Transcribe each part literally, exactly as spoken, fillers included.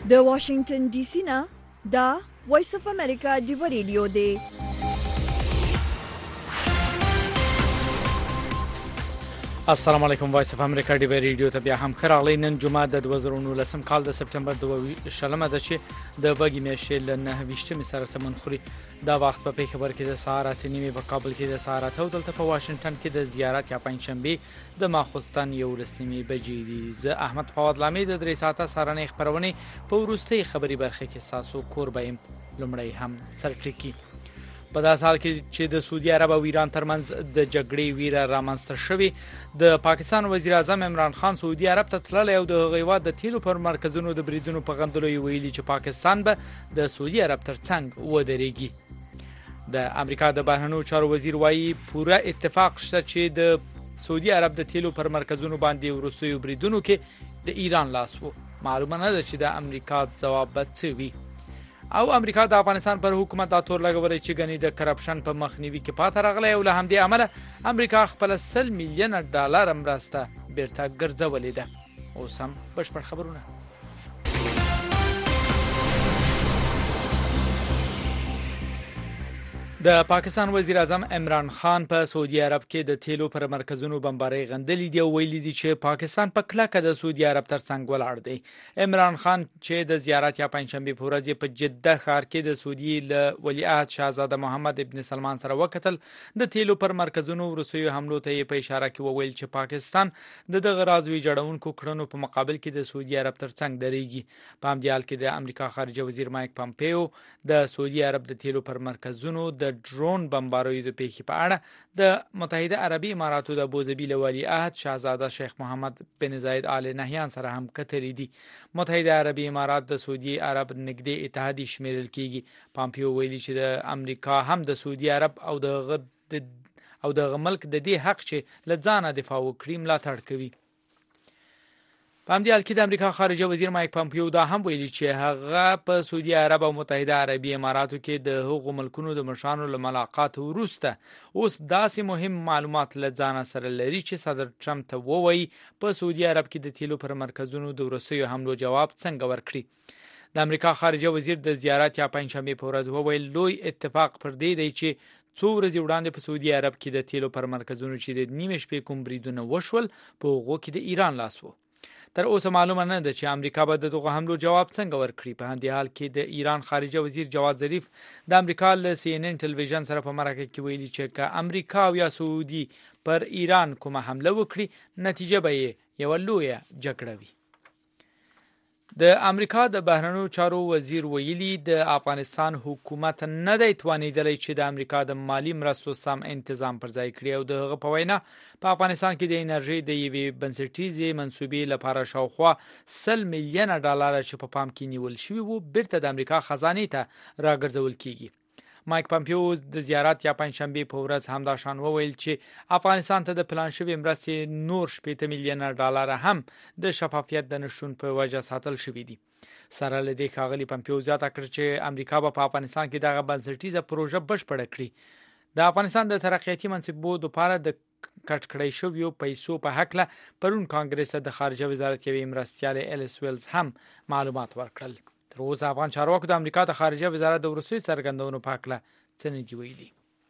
د واشنگټن ډي سي نه دا وایس اف امریکا دی ریډیو دی. السلام علیکم. وایس اف امریکا دی ریډیو ته بیا هم خراغلی. نن جمعه د دوه زره نولسم کال د سپټمبر دوه شلمه ده چې د بګی میاشتې له نهه ویشتمې سره سمون خوري. دا وخت په پیښور کې د سهار اته نیمې، په کابل کې د سهار اته او دلته په واشنگټن کې د زیارت یا پنځشنبه د ماخوستن یولس نیمې بجې دي. زه احمد فواد لامي د درې ساعته سهارنۍ خبرونه په وروستۍ خبري برخه کې ساسو کور بیم لمړی هم سرټکی. په داسې حال کې چې د سعودي عرب او ایران ترمنځ د جګړې ویره رامنځته شوې، د پاکستان وزیر اعظم عمران خان سعودي عرب ته تللی او د هغوی د تیلو پر مرکزونو د بریدونو په غندلو یې ویلي چې پاکستان به د سعودي عرب ترڅنګ ودرېږي. د امریکا د بهرنیو چارو وزیر وایي پوره اتفاق شته چې د سعودي عرب د تیلو پر مرکزونو باندې وروستیو بریدونو کې د ایران لاس وو. معلومه نه ده چې د امریکا ځواب به څه وي. او امریکا د افغانستان پر حکومت دا تور لګولې چې غني د کرپشن په مخنیوي کې پاتې راغلی او له همدې عمله امریکا خپل سل میلیون ډالر مرسته بیرته ګرځولې ده. اوس هم بشپړ خبرونه. د پاکستان وزیر اعظم عمران خان په سعودي عرب کې د تیلو پر مرکزونو بمبارۍ غندلې دی او ویلي دی چې پاکستان په کلکه د سعودي عرب ترڅنګ ولاړ دی. عمران خان چې د زیارت یا پنځشنبه په ورځ په جده ښار کې د سعودي له ولیعهد شاهزاده محمد ابن سلمان سره وکتل، د تیلو پر مرکزونو وروستیو حملو ته په اشاره کې وویل چې پاکستان د دغه راز ویجاړونکو کړنو په مقابل کې د سعودي عرب ترڅنګ درېږي. په همدې حال کې د امریکا خارجه وزیر مایک پامپیو د سعودي عرب د تیلو پر مرکزونو د ډرون بمباریو د پیښې په اړه د متحده عربي اماراتو د ابوظبي له ولیعهد شاهزاده شیخ محمد بن زاید آل نهیان سره هم کتلې دي. متحده عربي امارات د سعودي عرب نږدې اتحادی شمیرل کیږي. پامپیو ویلي چې د امریکا هم د سعودي عرب او د او د ملک د دې حق چې له ځانه دفاع وکړي ملاتړ کوي. په همدې حال کې د امریکا خارجه وزیر مایک پامپیو دا هم ویلي چې هغه په سعودي عرب او متحده عربي اماراتو کې د هغو ملکونو د مشرانو له ملاقات وروسته اوس داسې مهم معلومات له ځانه سره لري چې صدر ټرمپ ته ووایي په سعودي عرب کې د تیلو پر مرکزونو د وروستیو حملو جواب څنګه ورکړي. د امریکا خارجه وزیر د زیارت یا پنځشنبه په ورځ وویل لوی اتفاق پر دې دی چې څو ورځې وړاندې په سعودي عرب کې د تیلو پر مرکزونو چې د نیمې شپې کوم بریدونه وشول په هغو کې د ایران لاس وو. تر اوسه معلومه نه ده چې امریکا به دغه حملو جواب څنګه ورکړي. په همدې حال کې د ایران خارجه وزیر جواد ظریف د امریکا له سی ان ان ټلویزیون سره په مرکه کې ویلي چې که امریکا او یا سعودي پر ایران کومه حمله وکړي نتیجه به یې یو لویه جګړه وي. د امریکا د بهرنیو چارو وزیر ویلي د افغانستان حکومت نه دی توانیدلی چې د امریکا د مالی مرستو سم تنظیم پر ځای کړي او د هغه په وینا په افغانستان کې د انرژي د یوې بنسټیزې منسوبې لپاره شاوخوا سل میلیون ډالر چې په پام کې نیول شوي وو بیرته د امریکا خزانې ته راګرځول کیږي. مایک پامپیو د زیارت یا پنځشنبه په ورځ هم دا شان وویل چې افغانستان ته د پلان شوی مرستې نور شپږ میلیون ډالر هم د شفافیت د نشټون په وجه ساتل شوی دي. سره له دې ښاغلي پامپیو زیاته کړ چې امریکا به په افغانستان کې دغه بنسټیزه پروژه بشپړه کړي. د افغانستان د ترقیاتي منصوبو لپاره د کټ کړی شویو پیسو په هکله پرون کانګرس د خارجه وزارت یوې مرستیال الیس ویلز هم معلومات ورکړل. تر اوسه افغان چارواکو د امریکا د خارجه وزارت د وروستي څرګندونو په هکله څه نه دي ویلي.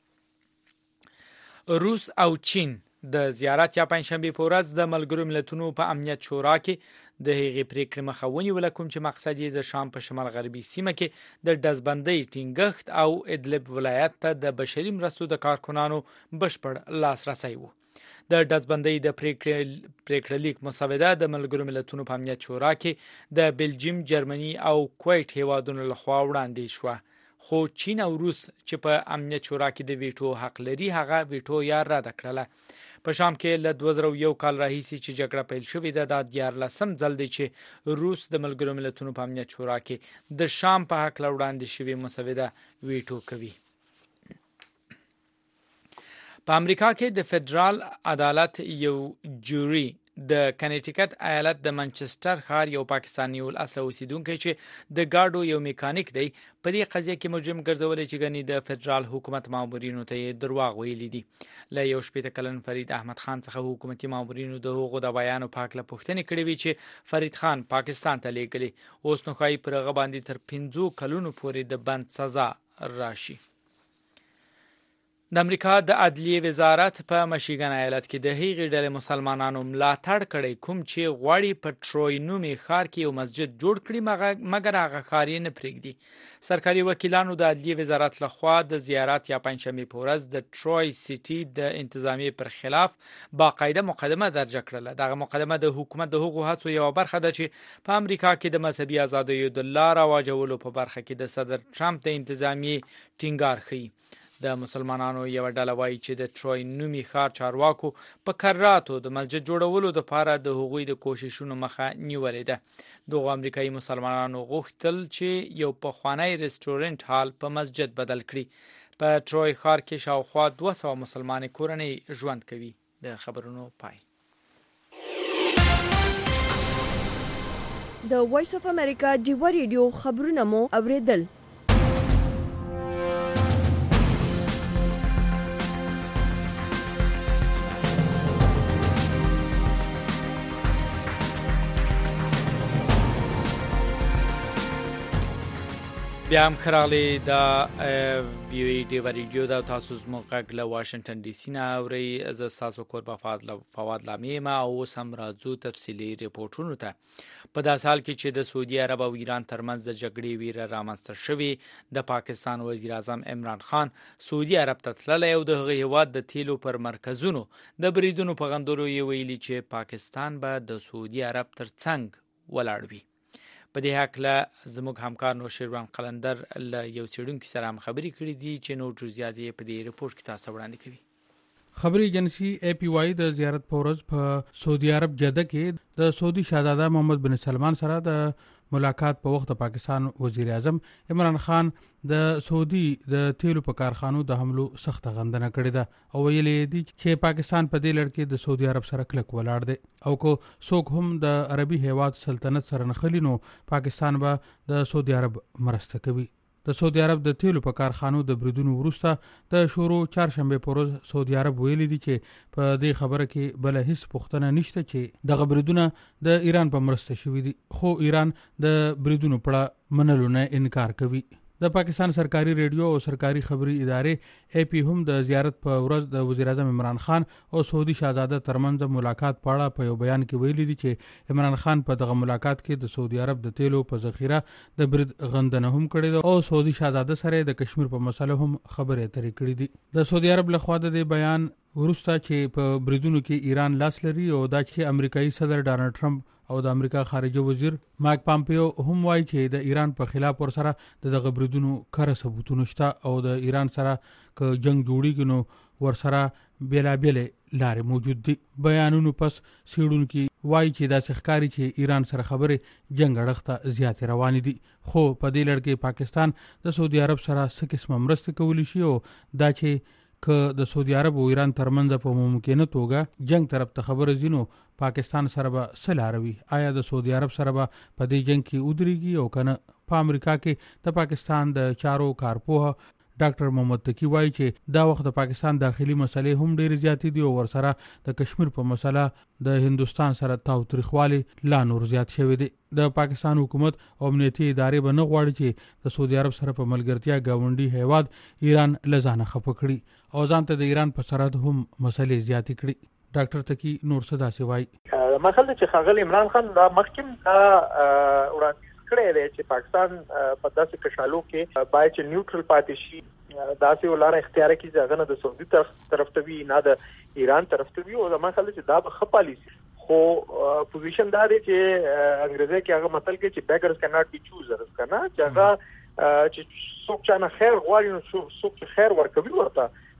روس او چین د زیارت یا پنځشنبه په ورځ د ملګرو ملتونو په امنیت شورا کې د هغې پریکړې مخه ونیوله کوم چې مقصد یې د شام په شمال غربي سیمه کې د ډزبندۍ ټینګښت او ادلب ولایت ته د بشري مرستو د کارکنانو بشپړ لاسرسی وو. د ډزبندۍ د پریکړه لیک مسوده د ملګرو ملتونو په امنیت شورا کې د بلجیم، جرمني او کویت هیوادونو لخوا وړاندې شوه، خو چین او روس چې په امنیت شورا کې د ویټو حق لري هغه ویټو یا رد کړله. په شام کې له دوه زره یو کال راهیسې چې جګړه پیل شوې ده، دا دیارلسم ځل دی چې روس د ملګرو ملتونو په امنیت شورا کې د شام په هکله وړاندې شوې مسوده ویټو کوي. په امریکا کې د فدرال عدالت یو جوري د کنیټیکټ ایالت د منچستر ښار یو پاکستاني اصل اوسیدونکی چې د گاډو یو میکانیک دی په دې قضیه کې مجرم ګرځولې چې غني د فدرال حکومت مامورینو ته درواغ ویلي دي. له یو شپږ کلن فرید احمد خان څخه حکومتي مامورینو د هغو د بیانو په اړه پوښتنې کړې وي چې فرید خان پاکستان ته لیږلی. اوس نو ښایي پر هغه باندې تر پنځو کلونو پورې د بند سزا راشي. د امریکا د عدلیې وزارت په مشیګن ایالت کې د هغې ډلې مسلمانانو ملاتړ کړی کوم چې غواړي په ټروی نومي ښار کې یو مسجد جوړ کړي مګر هغه ښار یې نه پرېږدي. سرکاري وکیلانو د عدلیې وزارت لخوا د زیارت یا پنجشنبې په ورځ د ټروی سیټي د انتظامیې پر خلاف باقاعده مقدمه درج کړله. دغه مقدمه د حکومت د هغو هڅو یوه برخه ده چې په امریکا کې د مذهبي ازادیو د لار رواجولو په برخه کې د صدر ټرمپ د انتظامیې ټینګار ښیي. د مسلمانانو یو ډله وایي چې د ټروی نومي ښار چارواکو په کراتو د مسجد جوړولو لپاره د هغوی د کوششونو مخه نیولې ده. دغه امریکایي مسلمانانو غوښتل چې یو پخوانی ریسټورانټ هال په مسجد بدل کړي. په ټروی ښار کې شاوخوا دوه سوه مسلمانې کورنۍ ژوند کوي. د خبرونو پای. د وایس اف امریکا ډیوه ریډیو خبرونه مو اوریدل. بیا هم خرالی دا ویو ای ډیوه ریډیو دا تاسو زموږ غږ له واشنگټن ډي سي نه اورئ. زه ستاسو کوربه فواد لامي یم او اوس هم راځو تفصیلي ریپورټونو ته. په داسې حال کې چې د سعودي عرب او ایران ترمنځ د جګړې ویره رامنځته شوې، د پاکستان وزیر اعظم عمران خان سعودي عرب ته تللی او د هغه هیواد د تیلو پر مرکزونو د بریدونو په غندلو یې ویلي چې پاکستان به د سعودي عرب تر څنګ ولاړ وي. په دې هکله زموږ همکار نوشیروان قلندر له یو څېړونکي سره هم خبرې کړې دي چې نور جزئیات یې په دې رپورټ کې تاسو وړاندې کوي. خبري ایجنسی اے پی وائی د زیارت په ورځ په سعودي عرب جده کې د سعودي شاهزاده محمد بن سلمان سره د ملاقات په وخت د پاکستان وزیر اعظم عمران خان د سعودي د تیلو په کارخانو د حملو سخت غندنه کړې ده او ویلي دي چې پاکستان په دې لړ کې د سعودي عرب سره کلک ولاړ دی او کو څوک هم د عربي هیواد سلطنت سره نخلي نو پاکستان به د سعودي عرب مرسته کوي. د سعودي عرب د تیلو په کارخانو د بریدونو وروسته د شورو چهارشنبه په ورځ سعودي عرب ویلي دي چې په دې خبره کې بل هیڅ پوښتنه نشته چې دغه بریدونه د ایران په مرسته شوي دي، خو ایران د بریدونو په منلو نه انکار کوي. د پاکستان سرکاري ریډیو او سرکاري خبري ادارې اے پی هم د زیارت په ورځ د وزیر اعظم عمران خان او سعودي شاهزاده ترمنځ ملاقات په اړه په یو بیان کې ویلي دي چې عمران خان په دغه ملاقات کې د سعودي عرب د تیلو په ذخیره د برید غندنه هم کړې ده او سعودي شاهزاده سره د کشمیر په مسله هم خبرې اترې کړې دي. د سعودي عرب لخوا د بیان ورسته چې په بریدونو کې ایران لاس لري او دا چې امریکایي صدر ډانلډ ټرمپ او د امریکا خارجه وزیر مایک پامپیو هم وایي چې د ایران په خلاف ور سره د دغه بریدونو کره ثبوتونه شته او د ایران سره که جنگ جوړیږي نو ور سره بیلابېلې لارې موجود دي. بیانونو پس سیړونکي وایي چې داسې ښکاري چې ایران سره خبرې جنگ اړخته زیاتې روانې دي، خو په دې لړ کې پاکستان د سعودي عرب سره څه قسمه مرسته کولی شي او دا چې که د سعودي عرب او ایران ترمنځ په ممکنه توګه جنگ طرف ته خبره زینو پاکستان سره به سلاروي. آیا د سعودي عرب سره به په دې جنگ کې ودرېږي او کنه؟ په امریکا کې د پاکستان د چارو کارپوه ډاکټر محمد تقی وایي چې دا وخت د پاکستان داخلي مسلې هم ډېرې زیاتې دي او ورسره د کشمیر په مسله د هندستان سره تاوتریخوالی لا نور زیات شوی دی. د پاکستان حکومت او امنیتي ادارې به نه غواړي چې د سعودي عرب سره په ملګرتیا گاونډي هیواد ایران لزانه خپه کړي او ځان ته د ایران په سرحد هم مسلې زیاتې کړي. ډاکټر تقی نور څه داسې وایي. مثلا چې ښاغلی عمران خان دا مخکې دا وړاندیز کړی دی چې پاکستان په داسې کشالو کې باید چې نیوټرل پاتې شي، داسې ولاره اختیار کړي چې هغه نه د سعودي طرف طرف ته وي نه د ایران طرف ته وي او زما خیال چې دا به ښه پالیسي. خو پوزیشن دا دی چې انګریزي کې هغه متل کې چې بیګرز کین ناٹ بی چوزرز کنه چې هغه چې څوک چې نه خیر غواړي نو څوک چې خیر ورکوي ورته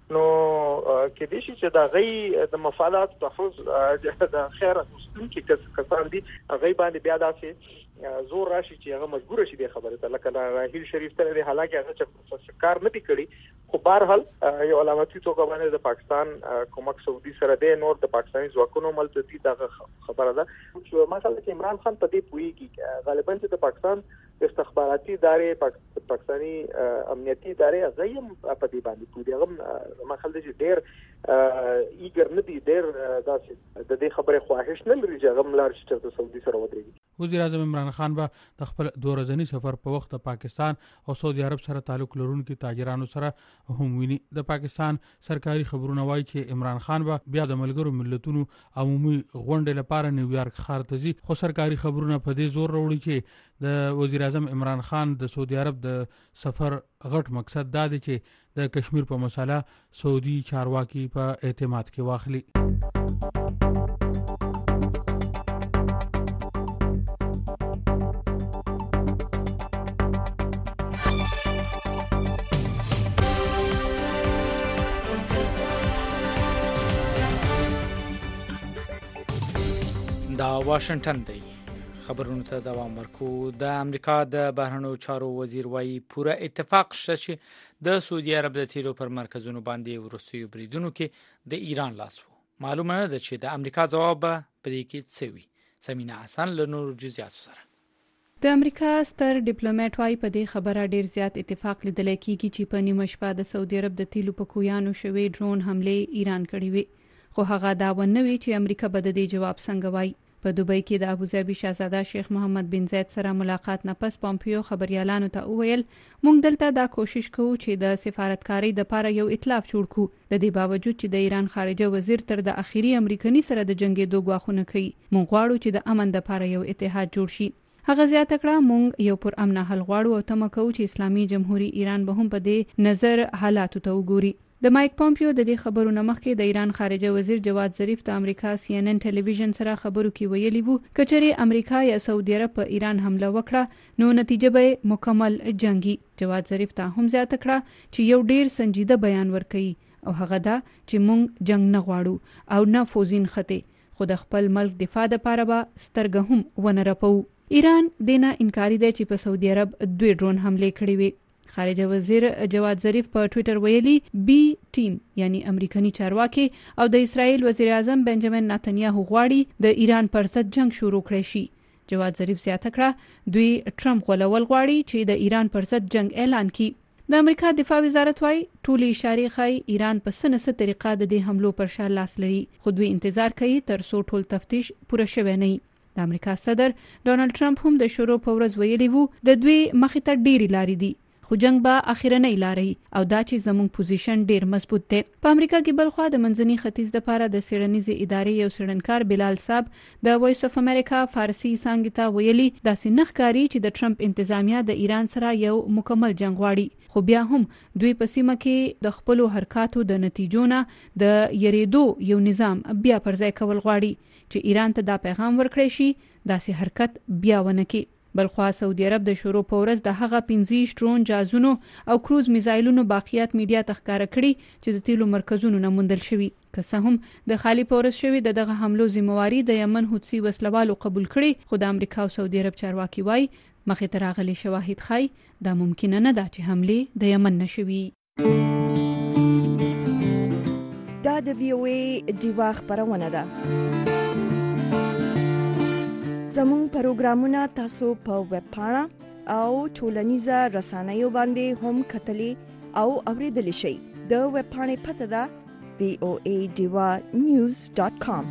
نو کې دې شي چې دا غي د مفادات تحفظ د خیر مسلم کې کسان دي غي باندې بیا داسې زور راشي چې هغه مجبور شي د خبره ته لکه راهیل شریف ته د حالکه هغه چې کار نه کړي خو بهرحال یو علامتي توګه باندې د پاکستان کومک سعودي سره د نور د پاکستاني ځواکونو ملتدي دا خبره ده چې مثلا چې عمران خان په دې پويږي غالبا چې د پاکستان استخباراتي ادارې پاکستاني امنیتي ادارې غیم په دې باندې پوي هغه مثلا چې ډېر ایګر نه دي ډېر داسې د دې خبره خواهش نه لري چې هغه ملار چې د سعودي سره ودرېږي. وزیر اعظم عمران خان به د خپل دوه ورځني سفر په وخت د پاکستان او سعودي عرب سره تعلق لرونکي تاجرانو سره هم ویني. د پاکستان سرکاري خبرونه وایي چې عمران خان به بیا د ملګرو ملتونو عمومي غونډې لپاره نیویارک ښار ته ځي خو سرکاري خبرونه په دې زور راوړي چې د وزیر اعظم عمران خان د سعودي عرب د سفر غټ مقصد دا دی چې د کشمیر په مسله سعودي چارواکي په اعتماد کې واخلي. دا واشنگټن دی. خبرونو ته دوام ورکو. د امریکا د بهرنیو چارو وزیر وايي پوره اتفاق شته چې د سعودي عرب د تیلو پر مرکزونو باندې ورستیو بریدونو کې د ایران لاس وو. معلومه نه ده چې د امریکا ځواب په دې کې څه وي. سمینا حسن له نور جزئیات سره. د امریکا ستر ډیپلوماټ وايي په دې خبره ډیر زیات اتفاق لیدل کېږي چې په نیمه شپه د سعودي عرب د تیلو په کویانو شوی ډرون حمله ایران کړې وي خو هغه دا ونوي چې امریکا به د دې جواب څنګه وایي. په دوبۍ کې د ابوظبي شاهزاده شیخ محمد بن زاید سره ملاقات نه پس پامپیو خبريالانو ته وویل موږ دلته دا کوشش کوو چې د سفارتکاري د لپاره یو ائتلاف جوړ کړو د دې باوجود چې د ایران خارجه وزیر تر د اخیری امریکایي سره د جنگي دوه غواخونه کوي موږ غواړو چې د امن لپاره یو اتحاد جوړ شي. هغه زیاته کړه موږ یو پر امن حل غواړو او تمه کوو چې اسلامي جمهوریت ایران به هم په دې نظر حالاتو ته وګوري. د مایک پامپیو د دې خبرو مخکې د ایران خارجه وزیر جواد ظریف د امریکا سی ان ان ټلویزیون سره خبرو کې ویلي وو کچري امریکا یا سعودي عرب په ایران حمله وکړه نو نتیجه به مکمل جنگي. جواد ظریف ته هم زیاته کړه چې یو ډیر سنجیده بیان ورکړي او هغه دا چې موږ جنگ نه غواړو او نه فوزین خته خو د خپل ملک دفاع لپاره به سترګه هم ونه رپو. ایران دینه انکاری دی چې په سعودي عرب دوی ډرون حمله کړې وي. خارجه وزیر جواد ظریف په ټوئیټر ویلي بی ټیم یعنی امریکایي چارواکي او د اسرائیل وزیر اعظم بنجامین نتنیاهو غواړي د ایران پر ضد جنگ شروع کړي شي. جواد ظریف زیاته کړه دوی ټرمپ غولول غواړي چې د ایران پر ضد جنگ اعلان کړي. د امریکا دفاع وزارت وايي ټولي اشارې ښایي ایران په سنسه طریقه د دې حملو پر شا لاس لري خو دوی انتظار کوي تر څو ټول تفتیش پوره شوی نه وي. د امریکا صدر ډونالد ټرمپ هم د شروع په ورځ ویلي وو د دوی مخې ته ډېری لارې دي خو جنگ به اخیرنۍ لارې او دا چې زموږ پوزیشن ډیر مضبوط دی. په امریکا کې بلخوا د منځني ختیځ لپاره د سیړنیزې ادارې یو سیړنکار بلال صاحب د وایس اف امریکا فارسی څنګه ته ویلي داسې نخکاری چې د ټرمپ انتظامیه د ایران سره یو مکمل جنگ غواړي خو بیا هم دوی په سیمه کې د خپل حرکاتو د نتیجو نه د یریدو یو نظام بیا پر ځای کول غواړي چې ایران ته دا پیغام ورکړي شي داسې حرکت بیا ونه کړي. بلخوا سعودي عرب د شروع په ورځ د هغه پنځه ډرون جازونو او کروز میزایلونو باقیات میډیا ته ښکاره کړي چې د تیلو مرکزونو نه موندل شوي. که څه هم د خالی په ورځ شوي د دغه حملو ذمہواری د یمن حوثي وسلوالو قبول کړي خو د امریکا او سعودي عرب چارواکي وایي مخې ته راغلي شواهد ښایي دا ممکن نه ده چې حمله د یمن نشوي. دا د وی او ای دیوا خبرونه ده. زمون پروګرامونه تاسو په ویب پاڼه او ټولنیزه رسنیو باندې هم کتلی او اوریدلی شئ. د ویب پاڼې پته ده وی او ای دیوا نیوز ډاٹ کام.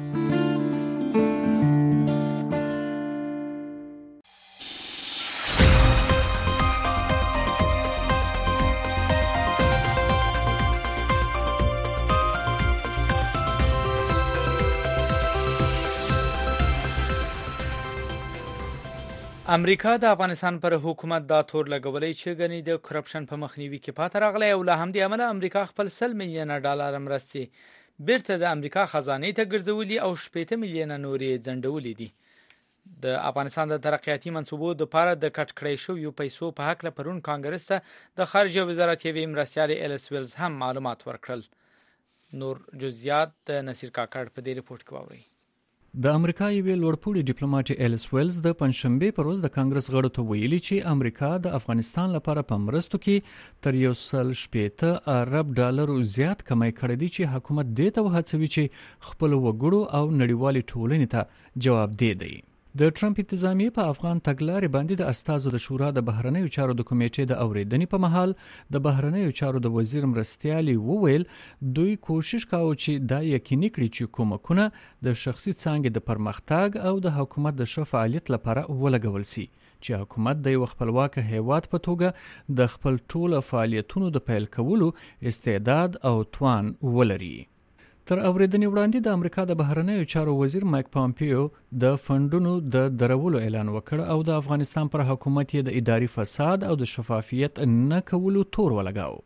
امریکا د افغانستان پر حکومت دا تور لګولې چې غني د کرپشن په مخنیوي کې پاتې راغلی او له همدې امله امریکا خپل سل میلیونه ډالر مرستې بیرته د امریکا خزانه ته ګرځولي او شپږ میلیونه نورې ځنډولې دي. د افغانستان د ترقیاتي منصوبو د لپاره د کټ کړې شو یو پیسو په حق له پرون کانګرس ته د خارجه وزارت یوې مرستیال الیس ویلز هم معلومات ورکړل. نور جزئیات د نصیر کاکړ په دې ریپورت کې واوري. د امریکا یوې لوړپوړي ډیپلوماټ ایلس ویلز د پنځشنبه پر ورځ د کانګرس غړو ته ویلي چې امریکا د افغانستان لپاره په مرستو کې تر یو سل شپېته ارب ډالرو زیات کمای کړی دی چې حکومت دې ته وهڅوي چې خپل وګړو او نړیوالې ټولنې ته جواب دی. د ټرمپ انتظامیه په افغان تګلارې باندې د استازو د شورا د بهرنیو چارو د کمیټې د اوریدنې په مهال د بهرنیو چارو د وزیر مرستیالي وویل دوی کوشش کاوه چې دا یقیني کړي چې کومکونه د شخصي څانګې د پرمختګ او د حکومت د ښه فعالیت لپاره ولګول شي چې حکومت د یو خپلواک هیواد په توګه د خپل ټوله فعالیتونو د پیل کولو استعداد او توان ولري. تر اوریدنې وړاندې د امریکا د بهرنیو چارو وزیر مایک پامپیو د فندونو د درولو اعلان وکړ او د افغانستان پر حکومت یې د اداري فساد او د شفافیت نه کولو تور ولګاو.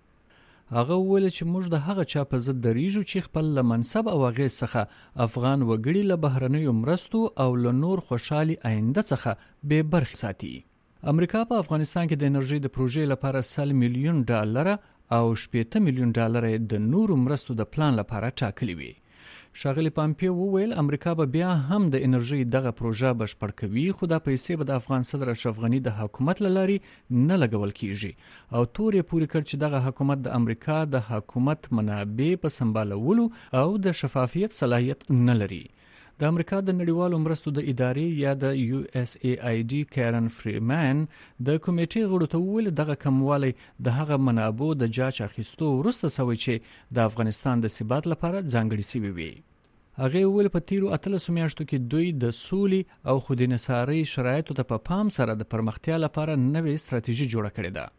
هغه وویل چې موږ د هغه چا په ضد دریږو چې خپل له منصب او اغېز څخه افغان وګړي له بهرنیو مرستو او له نور خوشحالي آینده څخه بې برخې ساتي. امریکا په افغانستان کې د انرژي د پروژې لپاره سل میلیون ډالر او شپېته میلیون ډالر د نورو مرستو د پلان لپاره ټاکلي وي. ښاغلي پامپیو وویل امریکا به بیا هم د انرژي دغه پروژه بشپړ کوي خو دا پیسې به د افغان صدر اشرف غني د حکومت له لارې نه لګول کیږي او تور یې پوری کړ چې دغه حکومت د امریکا د حکومت منابع په سمبالولو او د شفافیت صلاحیت نه لري. د امریکا د نړیوالو مرستو د ادارې یا د یو اس ای آی ډي کارن فریمان د کمیټې غړو ته وویل دغه کموالی د هغه منابعو د جاج اخیستو وروسته سوی چې د افغانستان د ثبات لپاره ځانګړي سوي وي. هغه ویل په تیرو اتلسو میاشتو کې دوی د سولې او خودانحصاري شرایطو ته په پام سره د پرمختیا لپاره نوې ستراتیژي جوړه کړې ده.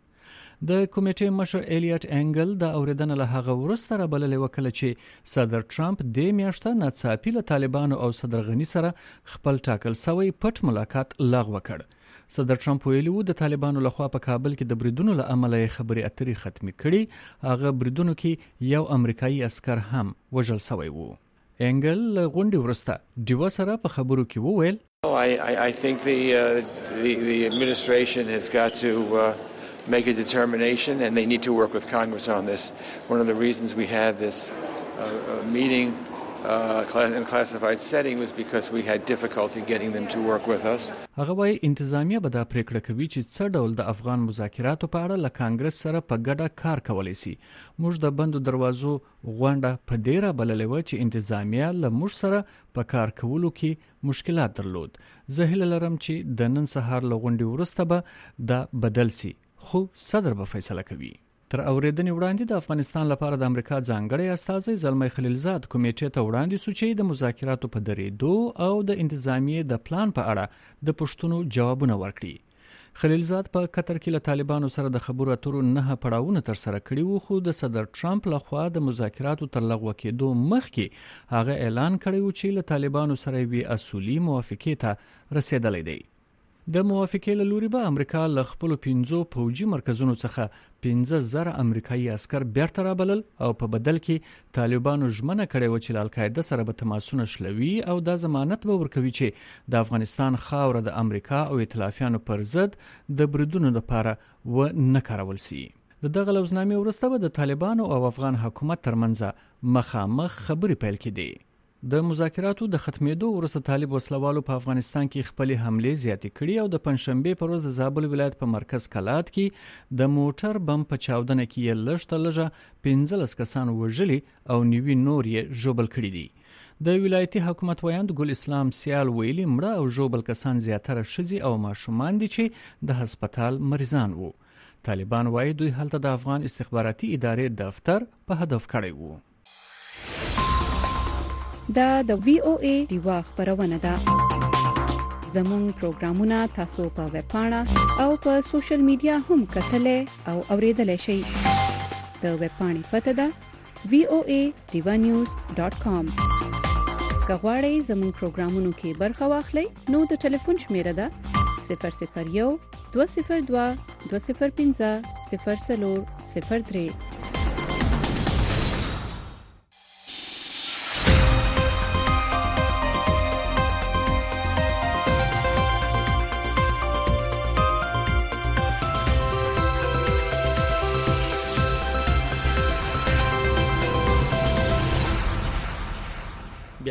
د کمیټې مشر الیټ انګل د اوریدنه له هغه وروسته رابللې وکړه چې صدر ټرمپ د میاشته ناڅاپي له طالبانو او صدر غني سره خپل ټاکل سوی پټ ملاقات لغوه کړ. صدر ټرمپ ویلي و د طالبانو لخوا په کابل کې د بریدونو له امله خبرې اترې ختمې کړي. هغه بریدونو کې یو امریکایي عسكر هم وژل سوی و. انګل غونډې وروسته ډیوا سره په خبرو کې وویل I, I, I think the, uh, the, the administration has got to uh, make a determination and they need to work with Congress on this. One of the reasons we had this uh, uh, meeting uh, in a classified setting was because we had difficulty getting them to work with us. هغه وايي انتظامیه به دا پریکړه کوي چې څه ډول د افغان مذاکراتو په اړه له کانګرس سره په ګډه کار کولی شي. موږ د بندو دروازو غونډه په دې رابللې وه چې انتظامیه له موږ سره په کار کولو کې مشکلات درلود. زه هیله لرم چې د نن سهار له غونډې وروسته به دا بدل شي خو صدر به فیصله کوي. تر اوریدنې وړاندې د افغانستان لپاره د امریکا ځانګړی استازی زلمی خلیلزاد کمیټې ته وړاندې شو چې د مذاکراتو په درېدو او د انتظامیې د پلان په اړه د پوښتنو جوابونه ورکړي. خلیلزاد په قطر کې له طالبانو سره د خبرو اترو نه پړاوونه تر سره کړي وو خو د صدر ټرمپ لخوا د مذاکراتو تر لغوه کېدو مخکې هغه اعلان کړی و چې له طالبانو سره یوې اصولي موافقې ته رسیدلی دی. د موافقې له لوري به امریکا له خپلو پنځو پوځي مرکزونو څخه پنځه زره امریکایي عسكر بیرته رابلل او په بدل کې طالبانو ژمنه کړې وه چې له القاعده سره به تماسونه شلوي او دا ضمانت به ورکوي چې د افغانستان خاوره د امریکا او ائتلافیانو پر ضد د بریدونو لپاره و نه کارول شي. د دغه لوزنامې وروسته به د طالبانو او افغان حکومت ترمنځ مخامخ خبرې پیل کېدې. د مذاکراتو د ختمېدو وروسته طالب وسلوالو په افغانستان کې خپلې حملې زیاتې کړي او د پنځشنبې په ورځ د زابل ولایت په مرکز کلات کې د موټر بم په چاودنه کې یې لږ تر لږه پنځلس کسان وژلي او نوي نور یې ژوبل کړي دي. د ولایتي حکومت ویاند ګل اسلام سیال ویلي مړه او ژوبل کسان زیاتره ښځې او ماشومان دي چې د هسپتال مریضان وو. طالبان وایي دوی هلته د افغان استخباراتي ادارې دفتر په هدف کړی وو. دا د وی او ای دیوا خبرونه ده. زموږ پروګرامونه تاسو په ویب پاڼه او په سوشل میډیا هم کتلې او اوریدلای شئ. د ویب پاڼې پته ده وی او ای دیوا نیوز ډاٹ کام. که غواړئ زموږ پروګرامونو کې برخه واخلئ نو د ټلیفون شمیره ده صفر صفر یو دوه صفر دوه دوه صفر پنځه صفر څلور صفر درې.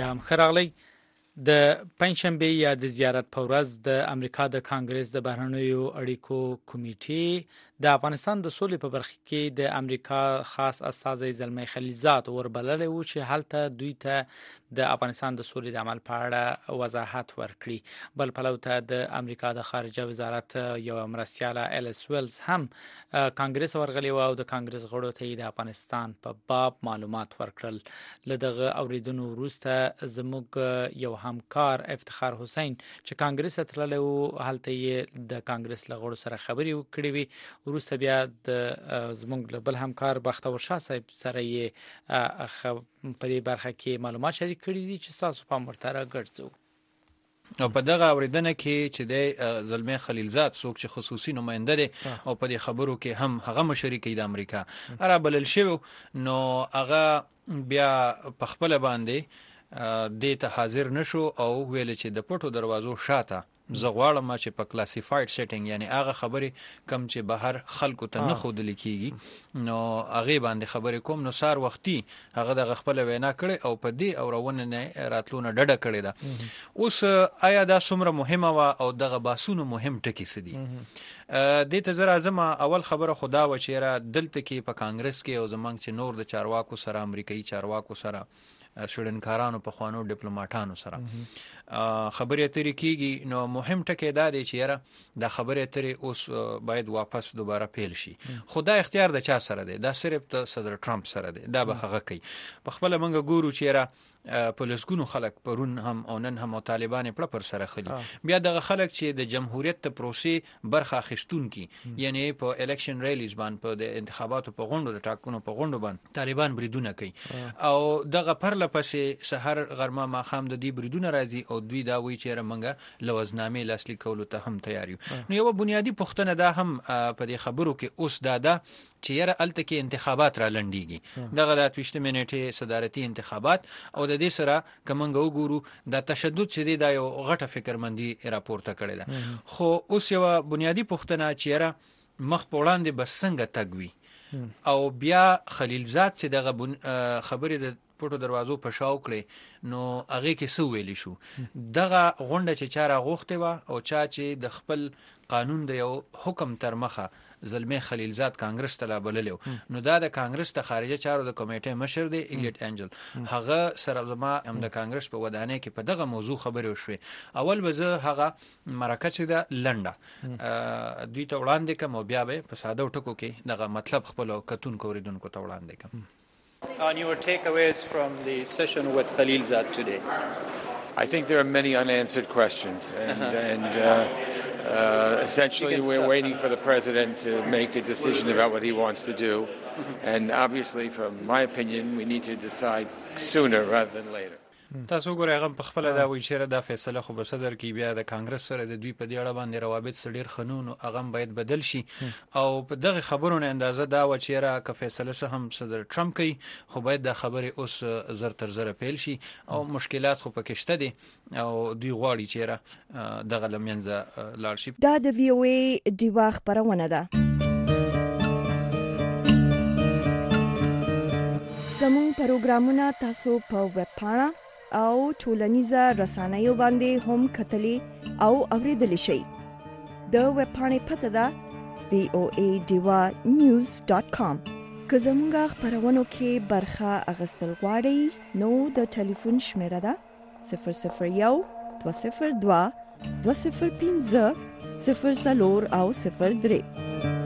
بیا هم خراغلی د پنځشنبه یا د زیارت په ورځ د امریکا د کانګرس د بهرنیو اړیکو کمیټې د افغانستان د سولې په برخه کې د امریکا خاص استازی زلمی خلیلزاد وربلل و چې هلته دوی ته د افغانستان د سولې د عمل په اړه وضاحت ورکړي. بل پلو ته د امریکا د خارجه وزارت یو مرستیاله الیس ویلز هم کانګرس ورغلی و او د کانګرس غړو ته د افغانستان په باب معلومات ورکړل. لدغه اوریدونو وروسته زموږ یو همکار افتخار حسین چې کانګرس ته تللی و هلته د کانګرس له غړو سره خبرې وکړې وي. وروسته بیا د زموږ بل همکار بختور شاه صاحب سره یې په دې برخه کې معلومات شریک کړي دي چې تاسو په مرته راګرځو. او په دغه اوریدنه کې چې د زلمی خلیلزاد څوک چې خصوصي نماینده دی او په دې خبرو کې هم هغه مشري کوي د امریکا را بلل شوی نو هغه بیا په خپل باندې د ته حاضر نشو او ویل چې د پټو دروازو شاته زه غواړم چې په کلاسیفاید سیټینګ یعنی هغه خبرې کم چې بهر خلکو ته نه ښودل کیږي نو هغه باندې خبرې کوم. نو سار وختي هغه د خپل وینا کړي او په دې اورونه نه راتلونه ډډه کړي ده. اوس آیا دا څومره مهمه وا او دغه باسونو مهم ټکی سدي د ته زرا زما اول خبره خدا و چې را دلته کې په کانګرس کې او زمنګ چې نور د چارواکو سره امریکایي چارواکو سره شړنکارانو په خوانو ډیپلوماټانو سره خبرې اترې کیږي. نو مهم ټکی دا دی چې یاره دا خبرې اترې اوس باید واپس دوباره پیل شي. خدا اختیار د چا سره دی؟ دا صرف د صدر ټرمپ سره دی. دا به هغه کوي. په خپل منګه ګورو چې یاره پولیسګونو خلک پرون هم او نن هم طالبان پړ پر سره خلی بیا دغه خلک چې د جمهوریت ته پروسې برخه اخیستون کی یعنی په الیکشن ریلیز باندې په د انتخاباتو په غونډو د ټاکنو په غونډو باندې طالبان بریدونه کوي او دغه پر لپسې سحر غرمه ماخام د دې بریدونه راځي او دوی دا وی چې رمنګه لوزنامې لاسلیک کولو ته هم تیار یو. نو یو بنیادی پوښتنه دا هم په دې خبرو کې اوس دا ده چې یاره الته کې انتخابات را لنډیږي. دغه د اتوشته منټه صدارتي انتخابات او د دې سره کومنګ وګورو د تشدد چې دی دا یو غټه فکرمندي راپورته کړی ده. خو اوس یو بنیادی پوښتنه چې یاره مخ په وړاندې بس څنګه تګوي او بیا خلیلزاد چې دغه خبرې د پټو دروازو په شاو کړي نو هغه کې سو ویلی شو دغه غونډه چې چاره غوښته و او چا چې د خپل قانون د یو حکم تر مخه زلمی خلیلزاد کانګرس ته لابللو نو دا د کانګرس ته خارجه چارو د کمیټې مشر دی ایلیټ انجل هغه سره زما هم د کانګرس په ودانۍ کې په دغه موضوع خبرې وشوي. اول به زه هغه مرکه چې د لنډه دوی ته وړاندې کوم او بیا به په ساده ټکو کې دغه مطلب خپل کتونکو اوریدونکو ته وړاندې کوم. On your takeaways from the session with Khalilzad today? I think there are many unanswered questions, and, uh-huh. and uh, uh, essentially we're start. waiting for the president to make a decision about what he wants to do, mm-hmm. and obviously, from my opinion, we need to decide sooner rather than later. تاسو ګورئ هغه په خپل دا وی چې دا فیصله خو به صدر کې بیا د کانګرس سره د دوی په دې اړه باندې روابط سړیر خنون او هغه باید بدل شي او په دغه خبرونو اندازه دا و چې را ک فیصله سه هم صدر ټرمپ کوي خو باید د خبرې اوس زر تر زر پیل شي او مشکلات خو پکې شته دي او دوی غواړي چې را دغه لمنځه لاړ شي. دا د وی او ای دیوا خبرونه ده. زموږ پروګرامونه تاسو په ویب پاڼه او ټولنیزه رسنیو باندې هم کتلی او اوریدلی شئ. د ویب پاڼې پته ده وی او ای دیوا نیوز ډاټ کام. که زموږ خبرونو کې برخه اخیستل غواړئ نو د ټلیفون شمیره ده صفر صفر یو دوه صفر دوه دوه صفر پنځه صفر څلور او صفر درې.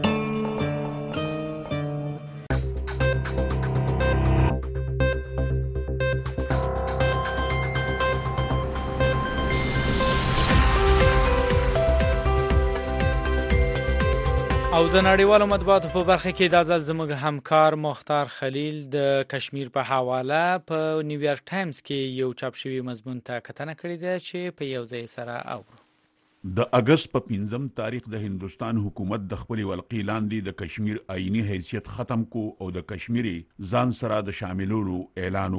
او د نړیوالو مطبوعاتو په برخه کې د ځل زموږ همکار مختار خلیل د کشمیر په حواله په نیویارک ټایمز کې یو چاپ شوی مضمون ته کتنه کړې ده چې په یو ځای سره اورو. د اگست په پنځم تاریخ د هندستان حکومت د خپل ولقې لاندې د کشمیر آئینی حیثیت ختم کو او د کشمیري ځان سره د شاملولو اعلان وکړ.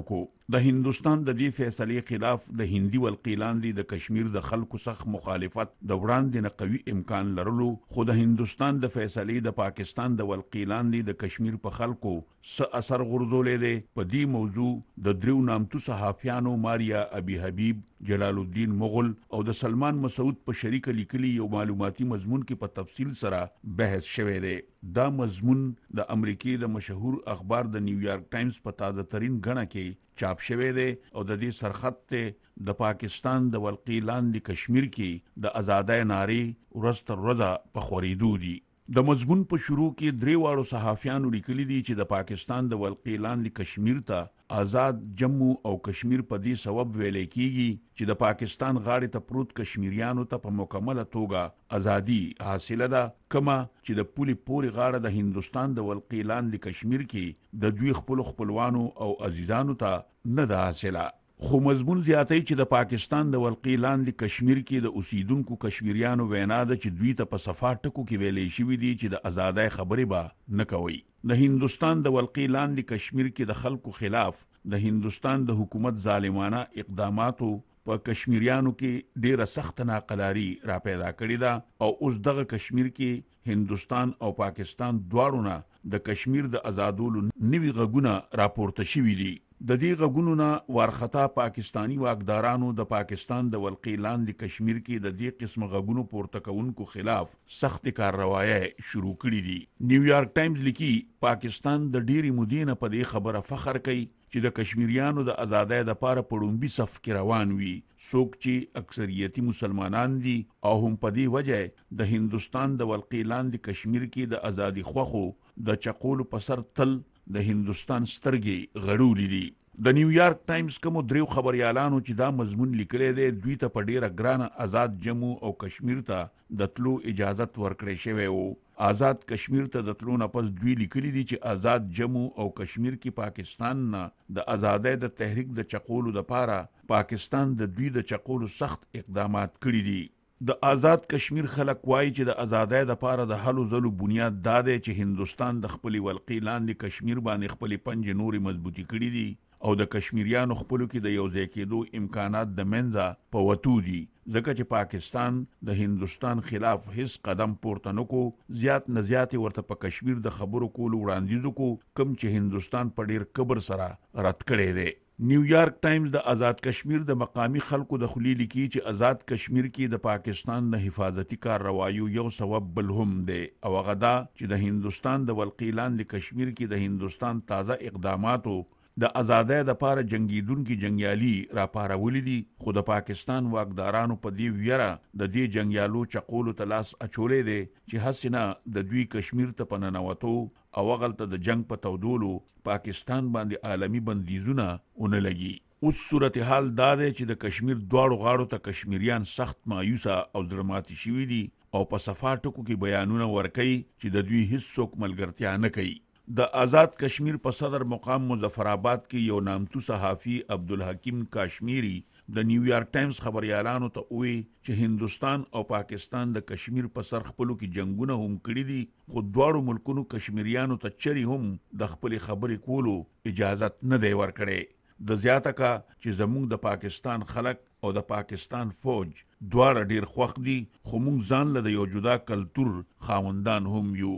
د هندستان د دې فیصلې خلاف د هندي ولقي لاندې د کشمیر د خلکو سخت مخالفت د وړاندې نه قوي امکان لرلو، خو د هندستان د فیصلې د پاکستان د ولقي لاندې د کشمیر په خلکو څه اثر غورځولې دی. په دې موضوع د دریو نامتو صحافیانو ماریا ابي حبیب، جلال الدین مغل او د سلمان مسعود په شریک لیکلي یو معلوماتي مضمون کې په تفصیل سره بحث شوی دی. دا مضمون د امریکای د مشهور اخبار د نیویارک ټایمز په تازه ترین غڼه کې چاپ شوی دی او د دې سرخط ته د پاکستان د ولقي لاندې کشمیر کې د آزادۍ نارې ورځ تر ورځه په خورېدو دي. د مضمون په شروع کې درې واړو صحافیانو لیکلي دي چې د پاکستان د ولقي لاندې کشمیر ته آزاد جموں او کشمیر په دې سبب ویلې کیږي چې د پاکستان غاړې ته پروت کشمیریانو ته په مکمله توګه ازادي حاصله ده، کما چې د پولي پوري غاړه د هندستان د ولقي لاندې کشمیر کې د دوی خپل خپلوانو او عزیزانو ته نه ده حاصله. خو مضمون زیاتوي چې د پاکستان د ولقي لاندې کشمیر کې د اوسیدونکو کشمیریانو وینا ده چې دوی ته په صفا ټکو کې ویلې شوي دي چې د آزادۍ خبرې به نه کوي. د هندستان د ولقي لاندې کشمیر کې د خلکو خلاف د هندستان د حکومت ظالمانه اقداماتو په کشمیریانو کې ډیره سخت ناقلاري را پیدا کړې ده او اوس دغه کشمیر کې هندستان او پاکستان دواړو نه د کشمیر د آزادولو نوي غږونه راپورته شوي دي. د دې غږونو نه وارخطا پاکستانی واکدارانو د پاکستان د ولقي لاندې کشمیر کې د دې قسم غږونو پورته کوونکو خلاف سخت کارروایي شروع کړې دي. نیویارک ټایمز لیکي پاکستان د ډېری مودې نه په دې خبره فخر کوي چې د کشمیریانو د آزادۍ لپاره په لومړي صف کې روان وي، څوک چې اکثریتي مسلمانان دي او هم په دې وجه د هندستان د ولقي لاندې کشمیر کې د ازادي خوخو د چقولو په سر تل د هندستان سترګې غړولې دي. د نیویارک ټایمز کوم دریو خبريالانو چې دا مضمون لیکلی دی دوی ته په ډیره ګرانه آزاد جموں او کشمیر ته د تلو اجازت ورکړې شوی وو. آزاد کشمیر ته د تلو نه پس دوی لیکلي دي چې آزاد جموں او کشمیر کې پاکستان نه د آزادۍ د تحریک د چقولو لپاره پاکستان د دوی د چقولو سخت اقدامات کړي دي. د آزاد کشمیر خلک وایي چې د آزادۍ لپاره د هلو ځلو بنیاد دا دی چې هندستان د خپل ولقي لاندې کشمیر باندې خپل پنځه نوري مضبوطی کړي دي او د کشمیریانو خپلو کې د یو ځای کېدو امکانات د منځه په وتو دي، ځکه چې پاکستان د هندستان خلاف هیڅ قدم پورته نه کو. زیات نه زیات ورته په کشمیر د خبرو کولو وړاندیز کو کوم چې هندستان په ډیر کبر سره رد کړی دی. نیویارک ټایمز د آزاد کشمیر د مقامی خلکو د خلی لیکي چې آزاد کشمیر کې د پاکستان د حفاظتي کارروایو یو سبب بل هم دی او هغه دا چې د هندستان د ولقي لاندې کشمیر کې د هندستان تازه اقداماتو د آزادۍ لپاره جنگیدونکو جنگیالي را پارولې دي، خو د پاکستان واکدارانو په دې ویره د دې جنگیالو چقولو تلاس اچولې دي چې حسنه د دوی کشمیر ته پننوتو او غلطه د جنگ په تودولو پاکستان باندې عالمی بندیزونه اون لګي. اوس صورتحال دا دی چې د کشمیر دواړو غاړو ته کشمیریان سخت مایوسه او زړماتي شوي دي او په صفا ټکو کې بیانونه ورکوي چې د دوی هیڅ څوک ملګرتیا نه کوي. د آزاد کشمیر په صدر مقام مظفرآباد کې یو نامتو صحافي عبدالحکیم کاشمیری د نیویارک ټایمز خبريالانو ته وی چې هندستان او پاکستان د کشمیر په سر خپلو کې جنگونه هم کړي دي، خو دواړو ملکونو کشمیریانو ته چری هم د خپل خبرې کولو اجازت نه دی ورکړي. د زیاته کا چې زموږ د پاکستان خلک او د پاکستان فوج دواړه ډیر خوښ دي، خو موږ ځان له یو جدا کلتور خاوندان هم یو.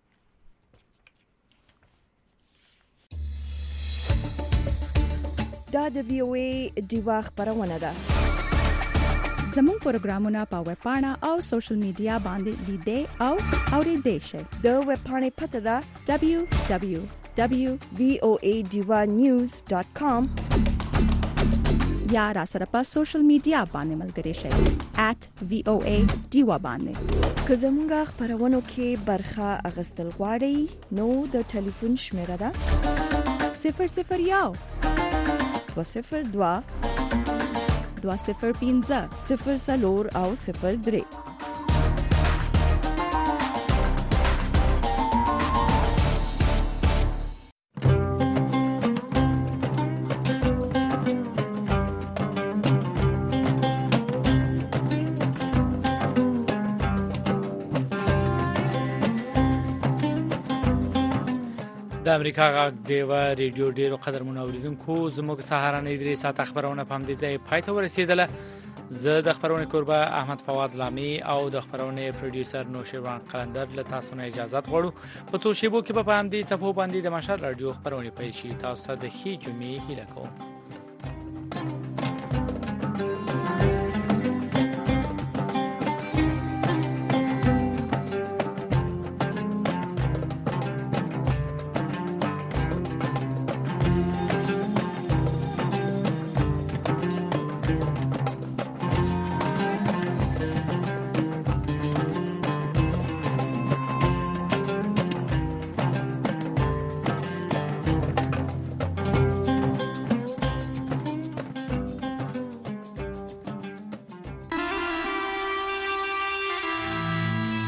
دا د وی او ای دیوا خبرونه ده. زموږ پروګرامونه په ویب پاڼه او سوشل میډیا باندې لیدئ او اوریدئ شئ. د ویب پاڼې پته ده دبليو دبليو دبليو ډاٹ وی او ای دیوا نیوز ډاٹ کام یا را سره په سوشل میډیا باندې ملګري شئ ایٹ وی او ای دیوا باندې. که زموږ خبرونو کې برخه اغستل غواړئ نو د ټلیفون شمیره ده صفر صفر یو دو صفر دوا دو صفر پنځه صفر څلور او صفر درې. د امریکا غږ دیوه ریډیو ډیرو قدرمنو اوریدونکو زموږ سهارنۍ درې ساعت خبرونه په همدې ځای پای ته ورسېدله. زه د خبرونې کوربه احمد فواد لامي او د خبرونې پروډوسر نوشیروان قلندر له تاسو نه اجازه غواړو. په څو شیبو کې په همدې ټاپو باندې د مشال رادیو خبرونه پیل شي. تاسو ته د ښې جمعې هیله کوم.